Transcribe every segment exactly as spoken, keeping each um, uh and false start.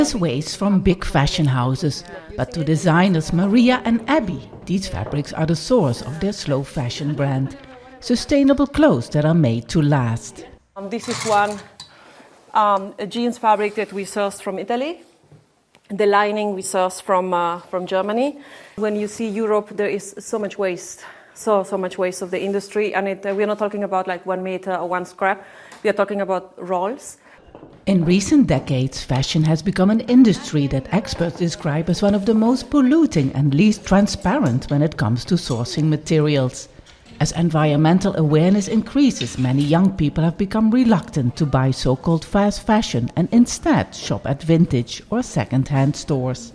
There's waste from big fashion houses, but to designers Maria and Abby, these fabrics are the source of their slow fashion brand. Sustainable clothes that are made to last. Um, this is one um, a jeans fabric that we sourced from Italy. The lining we source from uh, from Germany. When you see Europe, there is so much waste, so so much waste of the industry, and it, uh, we're not talking about like one meter or one scrap. We are talking about rolls. In recent decades, fashion has become an industry that experts describe as one of the most polluting and least transparent when it comes to sourcing materials. As environmental awareness increases, many young people have become reluctant to buy so-called fast fashion and instead shop at vintage or second-hand stores.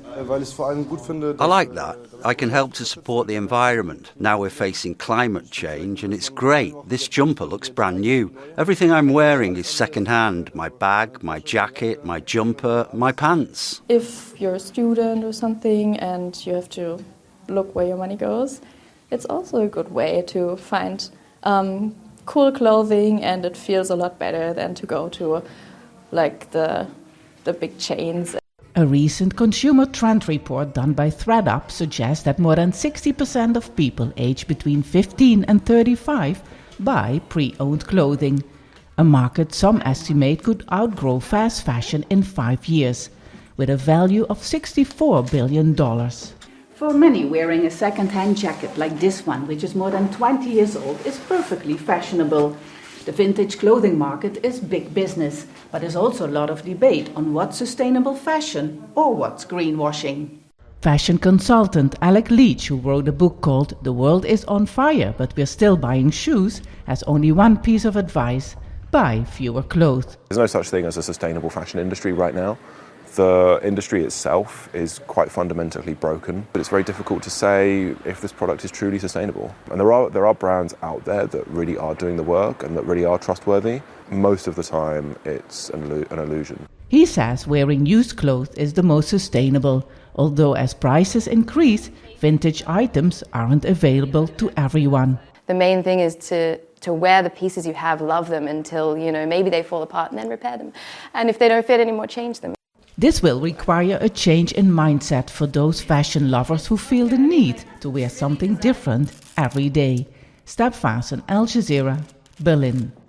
I like that. I can help to support the environment. Now we're facing climate change and it's great. This jumper looks brand new. Everything I'm wearing is second-hand. My bag, my jacket, my jumper, my pants. If you're a student or something and you have to look where your money goes, it's also a good way to find um, cool clothing, and it feels a lot better than to go to like the the big chains. A recent consumer trend report done by ThreadUp suggests that more than sixty percent of people aged between fifteen and thirty-five buy pre-owned clothing, a market some estimate could outgrow fast fashion in five years, with a value of sixty-four billion dollars. For many, wearing a second-hand jacket like this one, which is more than twenty years old, is perfectly fashionable. The vintage clothing market is big business, but there's also a lot of debate on what's sustainable fashion or what's greenwashing. Fashion consultant Alec Leach, who wrote a book called The World is on Fire, but we're still buying shoes, has only one piece of advice: buy fewer clothes. There's no such thing as a sustainable fashion industry right now. The industry itself is quite fundamentally broken, but it's very difficult to say if this product is truly sustainable. And there are there are brands out there that really are doing the work and that really are trustworthy. Most of the time, it's an, an illusion. He says wearing used clothes is the most sustainable, although as prices increase, vintage items aren't available to everyone. The main thing is to to wear the pieces you have, love them until, you know, maybe they fall apart and then repair them. And if they don't fit anymore, change them. This will require a change in mindset for those fashion lovers who feel the need to wear something different every day. Step Vaesen, Al Jazeera, Berlin.